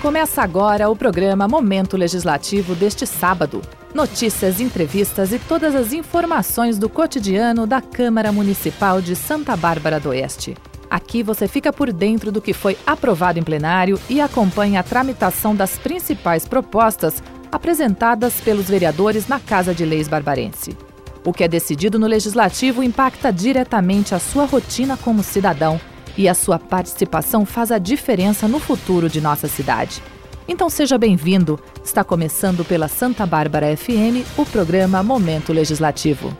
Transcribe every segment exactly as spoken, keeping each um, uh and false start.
Começa agora o programa Momento Legislativo deste sábado. Notícias, entrevistas e todas as informações do cotidiano da Câmara Municipal de Santa Bárbara do Oeste. Aqui você fica por dentro do que foi aprovado em plenário e acompanha a tramitação das principais propostas apresentadas pelos vereadores na Casa de Leis barbarense. O que é decidido no Legislativo impacta diretamente a sua rotina como cidadão e a sua participação faz a diferença no futuro de nossa cidade. Então seja bem-vindo. Está começando pela Santa Bárbara F M o programa Momento Legislativo.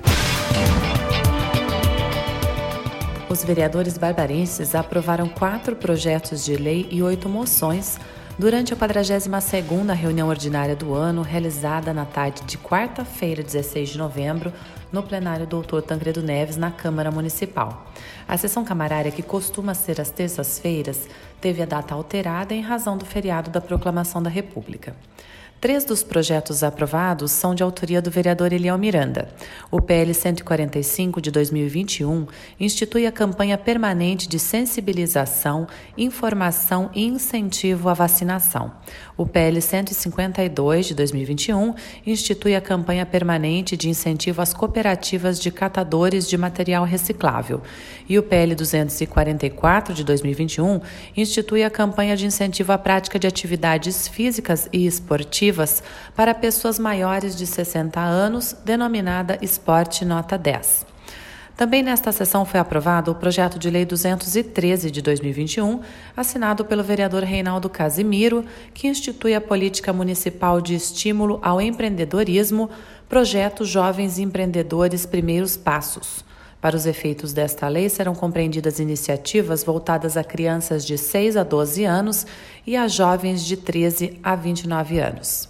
Os vereadores barbarenses aprovaram quatro projetos de lei e oito moções durante a quadragésima segunda reunião ordinária do ano, realizada na tarde de quarta-feira, dezesseis de novembro, no plenário doutor Tancredo Neves, na Câmara Municipal. A sessão camarária, que costuma ser às terças-feiras, teve a data alterada em razão do feriado da Proclamação da República. Três dos projetos aprovados são de autoria do vereador Eliel Miranda. O P L cento e quarenta e cinco de dois mil e vinte e um institui a campanha permanente de sensibilização, informação e incentivo à vacinação. O P L cento e cinquenta e dois de dois mil e vinte e um institui a campanha permanente de incentivo às cooperativas de catadores de material reciclável. E o P L duzentos e quarenta e quatro de dois mil e vinte e um institui a campanha de incentivo à prática de atividades físicas e esportivas para pessoas maiores de sessenta anos, denominada Esporte Nota dez. Também nesta sessão foi aprovado o projeto de lei duzentos e treze de dois mil e vinte e um, assinado pelo vereador Reinaldo Casimiro, que institui a política municipal de estímulo ao empreendedorismo, projeto Jovens Empreendedores Primeiros Passos. Para os efeitos desta lei, serão compreendidas iniciativas voltadas a crianças de seis a doze anos e a jovens de treze a vinte e nove anos.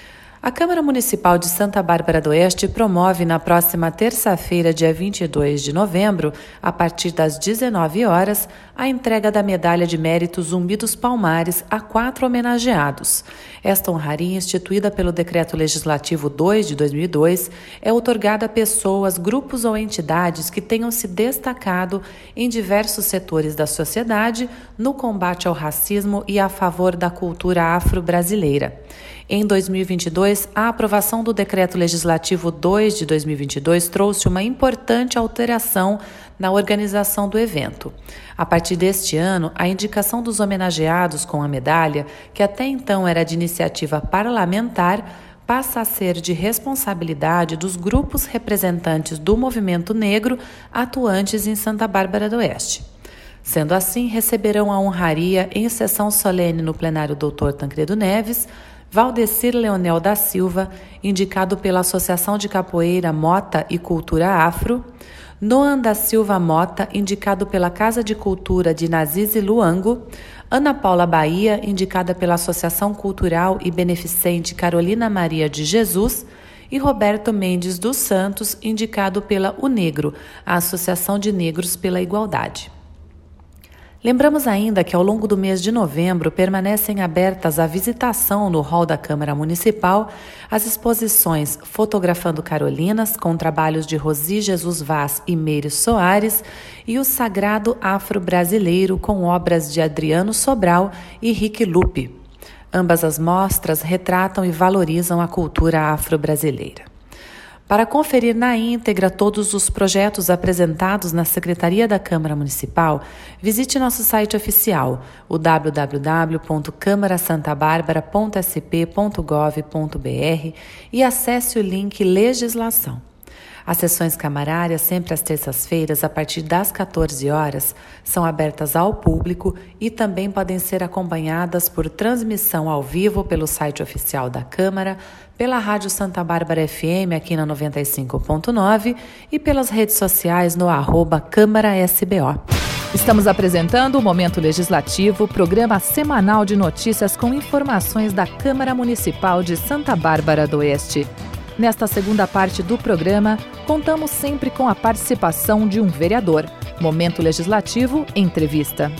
A Câmara Municipal de Santa Bárbara do Oeste promove na próxima terça-feira, dia vinte e dois de novembro, a partir das dezenove horas, a entrega da Medalha de Mérito Zumbi dos Palmares a quatro homenageados. Esta honraria, instituída pelo Decreto Legislativo dois de dois mil e dois, é outorgada a pessoas, grupos ou entidades que tenham se destacado em diversos setores da sociedade no combate ao racismo e a favor da cultura afro-brasileira. Em dois mil e vinte e dois, a aprovação do Decreto Legislativo dois de dois mil e vinte e dois trouxe uma importante alteração na organização do evento. A partir deste ano, a indicação dos homenageados com a medalha, que até então era de iniciativa parlamentar, passa a ser de responsabilidade dos grupos representantes do movimento negro atuantes em Santa Bárbara do Oeste. Sendo assim, receberão a honraria em sessão solene no plenário doutor Tancredo Neves, Valdecir Leonel da Silva, indicado pela Associação de Capoeira Mota e Cultura Afro, Noan da Silva Mota, indicado pela Casa de Cultura de Nazize Luango, Ana Paula Bahia, indicada pela Associação Cultural e Beneficente Carolina Maria de Jesus, e Roberto Mendes dos Santos, indicado pela UNegro, a Associação de Negros pela Igualdade. Lembramos ainda que ao longo do mês de novembro permanecem abertas à visitação no hall da Câmara Municipal as exposições Fotografando Carolinas, com trabalhos de Rosi Jesus Vaz e Meire Soares, e o Sagrado Afro-Brasileiro, com obras de Adriano Sobral e Rick Lupe. Ambas as mostras retratam e valorizam a cultura afro-brasileira. Para conferir na íntegra todos os projetos apresentados na Secretaria da Câmara Municipal, visite nosso site oficial, o w w w ponto câmara santa bárbara ponto s p ponto gov ponto b r, e acesse o link Legislação. As sessões camarárias, sempre às terças-feiras, a partir das quatorze horas, são abertas ao público e também podem ser acompanhadas por transmissão ao vivo pelo site oficial da Câmara, pela Rádio Santa Bárbara F M aqui na noventa e cinco ponto nove e pelas redes sociais no arroba Câmara S B O. Estamos apresentando o Momento Legislativo, programa semanal de notícias com informações da Câmara Municipal de Santa Bárbara do Oeste. Nesta segunda parte do programa, contamos sempre com a participação de um vereador. Momento Legislativo, entrevista.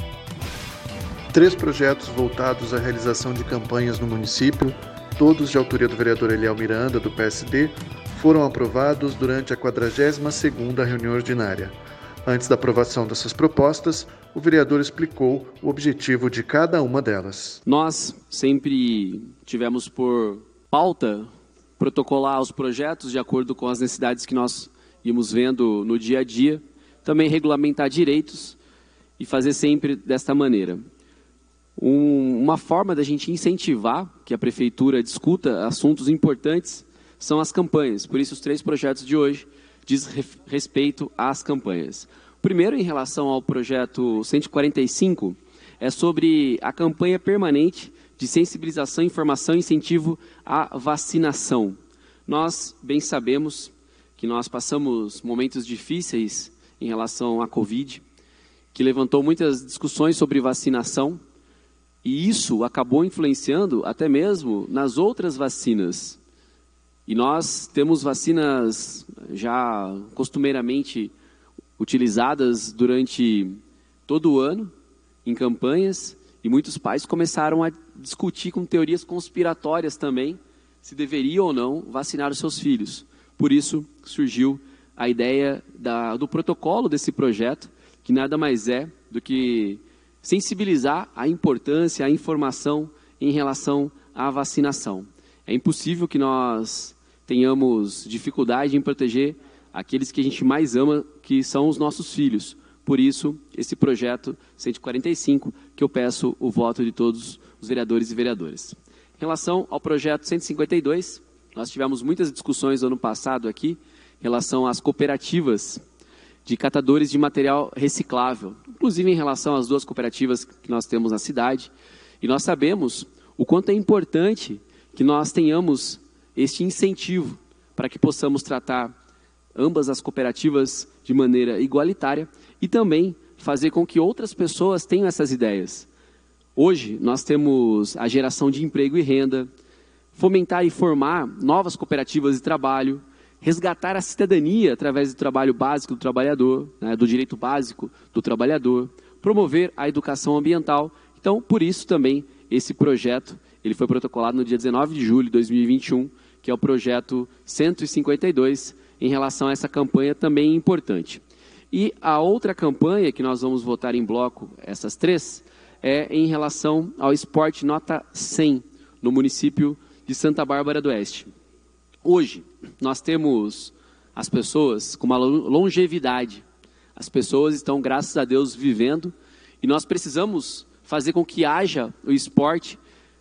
Três projetos voltados à realização de campanhas no município, todos de autoria do vereador Eliel Miranda, do P S D, foram aprovados durante a quadragésima segunda reunião ordinária. Antes da aprovação dessas propostas, o vereador explicou o objetivo de cada uma delas. Nós sempre tivemos por pauta protocolar os projetos de acordo com as necessidades que nós íamos vendo no dia a dia, também regulamentar direitos e fazer sempre desta maneira. Um, uma forma da gente incentivar que a prefeitura discuta assuntos importantes são as campanhas. Por isso, os três projetos de hoje diz respeito às campanhas. O primeiro, em relação ao projeto cento e quarenta e cinco, é sobre a campanha permanente de sensibilização, informação e incentivo à vacinação. Nós bem sabemos que nós passamos momentos difíceis em relação à Covid, que levantou muitas discussões sobre vacinação, e isso acabou influenciando até mesmo nas outras vacinas. E nós temos vacinas já costumeiramente utilizadas durante todo o ano, em campanhas, e muitos pais começaram a discutir com teorias conspiratórias também, se deveria ou não vacinar os seus filhos. Por isso surgiu a ideia da, do protocolo desse projeto, que nada mais é do que sensibilizar a importância, a informação em relação à vacinação. É impossível que nós tenhamos dificuldade em proteger aqueles que a gente mais ama, que são os nossos filhos. Por isso, esse projeto cento e quarenta e cinco, que eu peço o voto de todos os vereadores e vereadoras. Em relação ao projeto cento e cinquenta e dois, nós tivemos muitas discussões ano passado aqui, em relação às cooperativas de catadores de material reciclável, inclusive em relação às duas cooperativas que nós temos na cidade. E nós sabemos o quanto é importante que nós tenhamos este incentivo para que possamos tratar ambas as cooperativas de maneira igualitária e também fazer com que outras pessoas tenham essas ideias. Hoje nós temos a geração de emprego e renda, fomentar e formar novas cooperativas de trabalho, resgatar a cidadania através do trabalho básico do trabalhador, né, do direito básico do trabalhador, promover a educação ambiental. Então, por isso também esse projeto, ele foi protocolado no dia dezenove de julho de dois mil e vinte e um, que é o projeto cento e cinquenta e dois, em relação a essa campanha também importante. E a outra campanha que nós vamos votar em bloco, essas três, é em relação ao esporte nota cem, no município de Santa Bárbara do Oeste. Hoje, nós temos as pessoas com uma longevidade. As pessoas estão, graças a Deus, vivendo, e nós precisamos fazer com que haja o esporte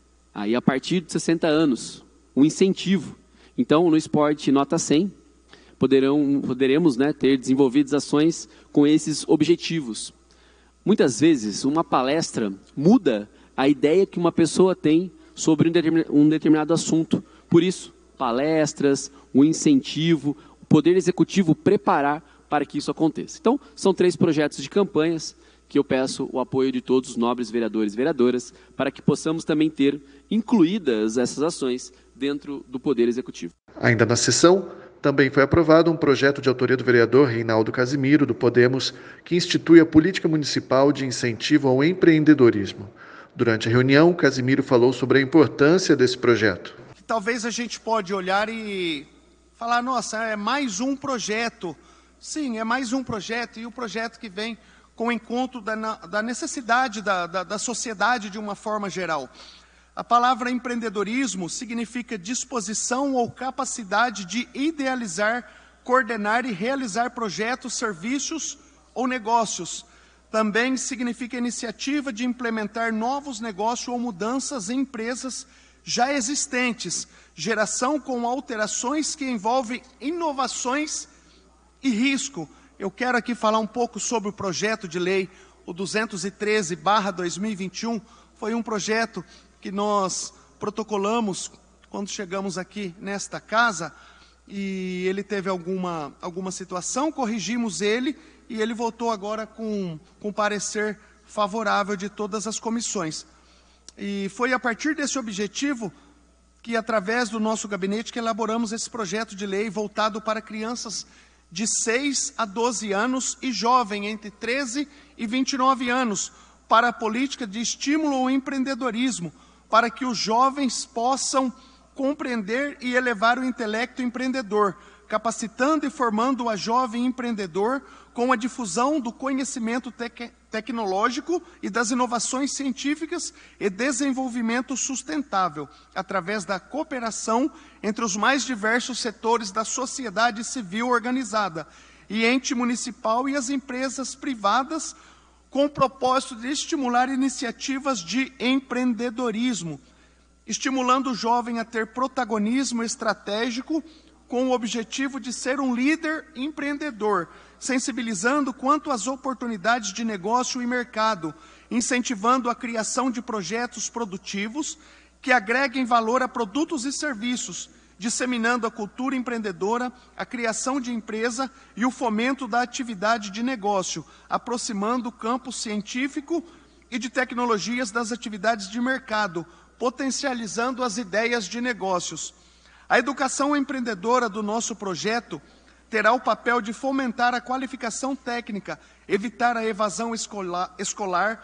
aí a partir de sessenta anos, um incentivo. Então, no esporte nota cem, poderão, poderemos né, ter desenvolvido ações com esses objetivos. Muitas vezes, uma palestra muda a ideia que uma pessoa tem sobre um determinado assunto. Por isso, palestras, o incentivo, o Poder Executivo preparar para que isso aconteça. Então, são três projetos de campanhas que eu peço o apoio de todos os nobres vereadores e vereadoras para que possamos também ter incluídas essas ações dentro do Poder Executivo. Ainda na sessão, também foi aprovado um projeto de autoria do vereador Reinaldo Casimiro, do Podemos, que institui a política municipal de incentivo ao empreendedorismo. Durante a reunião, Casimiro falou sobre a importância desse projeto. Talvez a gente pode olhar e falar, nossa, é mais um projeto. Sim, é mais um projeto, e o projeto que vem com o encontro da, da necessidade da, da, da sociedade de uma forma geral. A palavra empreendedorismo significa disposição ou capacidade de idealizar, coordenar e realizar projetos, serviços ou negócios. Também significa iniciativa de implementar novos negócios ou mudanças em empresas já existentes, geração com alterações que envolvem inovações e risco. Eu quero aqui falar um pouco sobre o projeto de lei, o duzentos e treze barra dois mil e vinte e um, foi um projeto que nós protocolamos quando chegamos aqui nesta casa, e ele teve alguma, alguma situação, corrigimos ele, e ele voltou agora com, com parecer favorável de todas as comissões. E foi a partir desse objetivo que, através do nosso gabinete, que elaboramos esse projeto de lei voltado para crianças de seis a doze anos e jovem entre treze e vinte e nove anos, para a política de estímulo ao empreendedorismo, para que os jovens possam compreender e elevar o intelecto empreendedor, capacitando e formando a jovem empreendedor com a difusão do conhecimento tec- tecnológico e das inovações científicas e desenvolvimento sustentável, através da cooperação entre os mais diversos setores da sociedade civil organizada e ente municipal e as empresas privadas, com o propósito de estimular iniciativas de empreendedorismo, estimulando o jovem a ter protagonismo estratégico com o objetivo de ser um líder empreendedor, sensibilizando quanto às oportunidades de negócio e mercado, incentivando a criação de projetos produtivos que agreguem valor a produtos e serviços, disseminando a cultura empreendedora, a criação de empresa e o fomento da atividade de negócio, aproximando o campo científico e de tecnologias das atividades de mercado, potencializando as ideias de negócios. A educação empreendedora do nosso projeto terá o papel de fomentar a qualificação técnica, evitar a evasão escolar, escolar,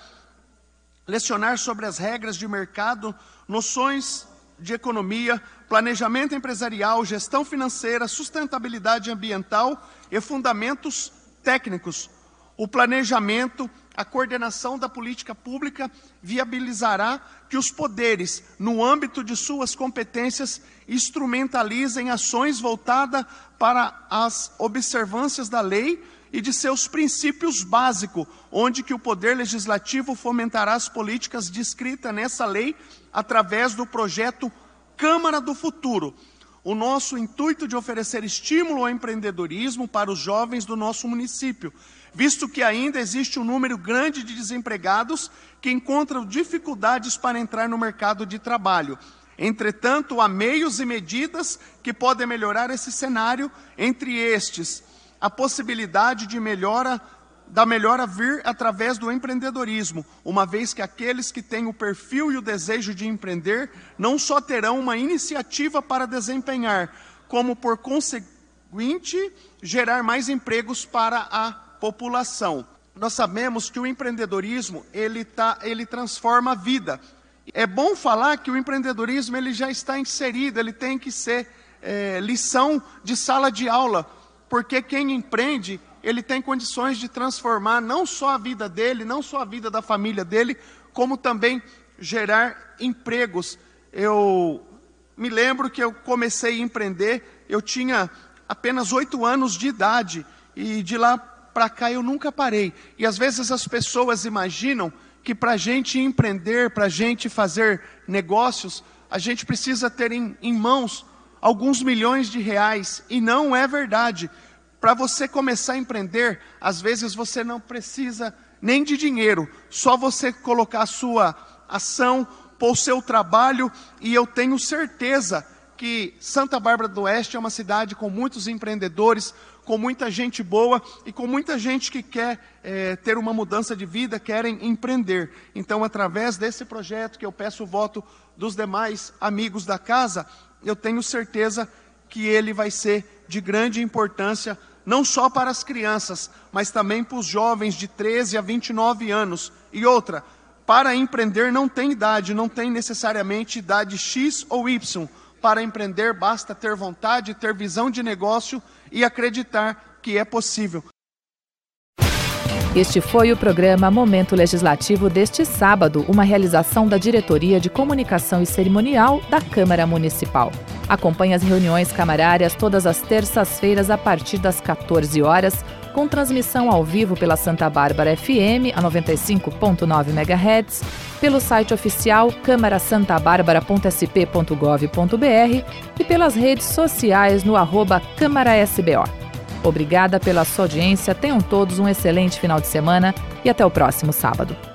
lecionar sobre as regras de mercado, noções de economia, planejamento empresarial, gestão financeira, sustentabilidade ambiental e fundamentos técnicos. O planejamento, a coordenação da política pública viabilizará que os poderes, no âmbito de suas competências, instrumentalizem ações voltadas para as observâncias da lei e de seus princípios básicos, onde que o Poder Legislativo fomentará as políticas descritas nessa lei através do projeto Câmara do Futuro. O nosso intuito de oferecer estímulo ao empreendedorismo para os jovens do nosso município, visto que ainda existe um número grande de desempregados que encontram dificuldades para entrar no mercado de trabalho. Entretanto, há meios e medidas que podem melhorar esse cenário, entre estes, a possibilidade de melhora, da melhora vir através do empreendedorismo, uma vez que aqueles que têm o perfil e o desejo de empreender não só terão uma iniciativa para desempenhar, como por conseguinte gerar mais empregos para a população. Nós sabemos que o empreendedorismo ele, tá, ele transforma a vida. É bom falar que o empreendedorismo ele já está inserido, ele tem que ser é, lição de sala de aula, porque quem empreende, ele tem condições de transformar não só a vida dele, não só a vida da família dele, como também gerar empregos. Eu me lembro que eu comecei a empreender, eu tinha apenas oito anos de idade, e de lá para cá eu nunca parei. E às vezes as pessoas imaginam que para a gente empreender, para a gente fazer negócios, a gente precisa ter em, em mãos alguns milhões de reais, e não é verdade. Para você começar a empreender, às vezes você não precisa nem de dinheiro, só você colocar a sua ação, pôr o seu trabalho, e eu tenho certeza que Santa Bárbara do Oeste é uma cidade com muitos empreendedores, com muita gente boa e com muita gente que quer é, ter uma mudança de vida, querem empreender. Então, através desse projeto, que eu peço o voto dos demais amigos da casa, eu tenho certeza que ele vai ser de grande importância, não só para as crianças, mas também para os jovens de treze a vinte e nove anos. E outra, para empreender não tem idade, não tem necessariamente idade X ou Y. Para empreender basta ter vontade, ter visão de negócio e acreditar que é possível. Este foi o programa Momento Legislativo deste sábado, uma realização da Diretoria de Comunicação e Cerimonial da Câmara Municipal. Acompanhe as reuniões camarárias todas as terças-feiras a partir das quatorze horas, com transmissão ao vivo pela Santa Bárbara F M, a noventa e cinco ponto nove megahertz, pelo site oficial câmara santa bárbara ponto s p ponto gov ponto b r e pelas redes sociais no arroba Câmara S B O. Obrigada pela sua audiência, tenham todos um excelente final de semana e até o próximo sábado.